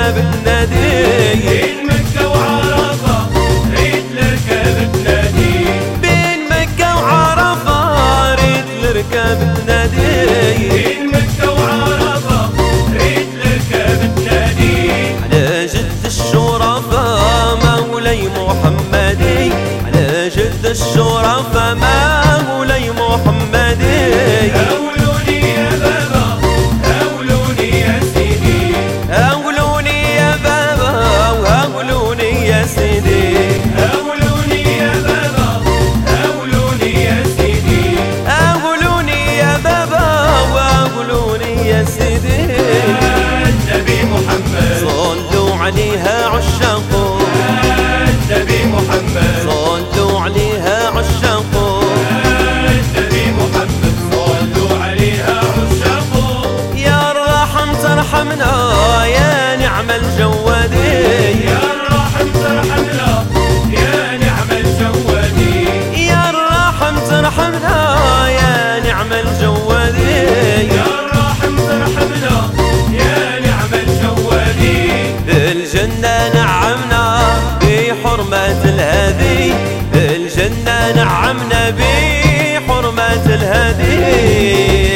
لركاب النادي، بين مكة وعرفة ريت لركاب النادي، بين مكة وعرفة ريت لركاب النادي، بين مكة وعرفة ريت لركاب النادي، على جد الشرفاء مولاي محمدي، على جد الشرفاء مولاي محمدي. أولوني يا بابا أولوني يا سيدي، أولوني يا بابا وأولوني يا سيدي، أولوني يا بابا أولوني يا سيدي، أولوني يا بابا وأولوني يا سيدي. النبي محمد صلوا عليها عشاقه، النبي محمد صلوا عليها عشاقه، النبي محمد صلوا عليها عشاقه، يا الرحم ترحمنا يا نعم الجوادي، يا الرحم ترحمنا يا نعم الجوادي، يا الرحم ترحمنا يا نعم الجوادي، يا الرحم ترحمنا يا نعم الجوادي، بالجنة نعمنا بحرمة الهادي، بالجنة نعمنا بحرمة الهادي.